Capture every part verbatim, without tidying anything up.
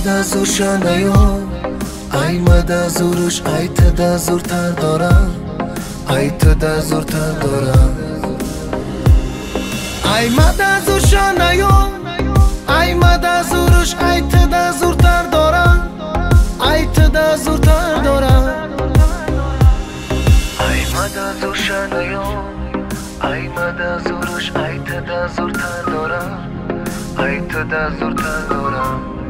مده زورشا نیا ای مده زورش ای تده زورتر داره ای تده زورتر داره ای مده زورشا نیا ای مده زورش ای تده زورتر داره ای تده زورتر داره ای مده زورشا نیا ای مده زورش ای تده زورتر داره ای تده زورتر داره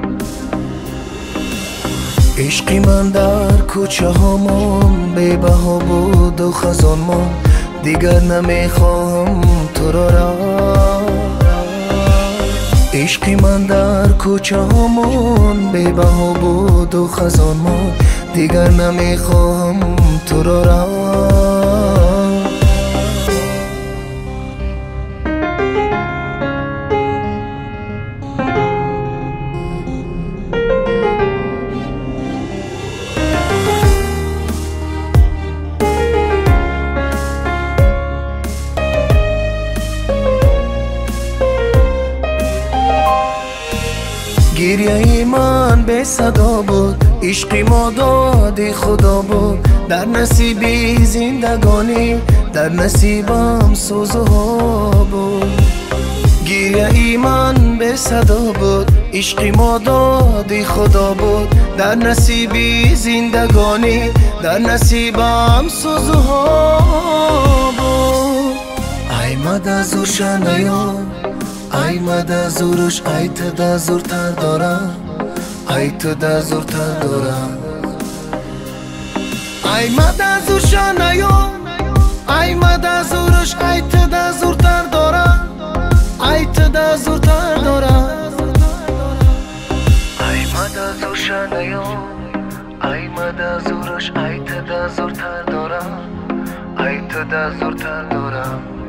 عشقی من در کوچه هامان بی بها بود و خزان من دیگر نمیخواهم تو را عشقی من در کوچه هامان بی بها بود و خزان من دیگر نمیخواهم تو را گریه من به صدا بود عشقی ما دادی خدا بود در نصیبی زندگانی در نصیبم سوزها بود گریه من به صدا بود عشقی ما دادی خدا بود در نصیبی زندگانی در نصیبم سوزها بود ای مده زورشا نیا ای مده زورش ای تده زورتر داره ای تده زورتر داره ای مده زورشا نیا ای مده زورش ای تده زورتر داره ای تده زورتر داره ای مده زورشا نیا ای مده زورش ای تده زورتر داره ای تده زورتر داره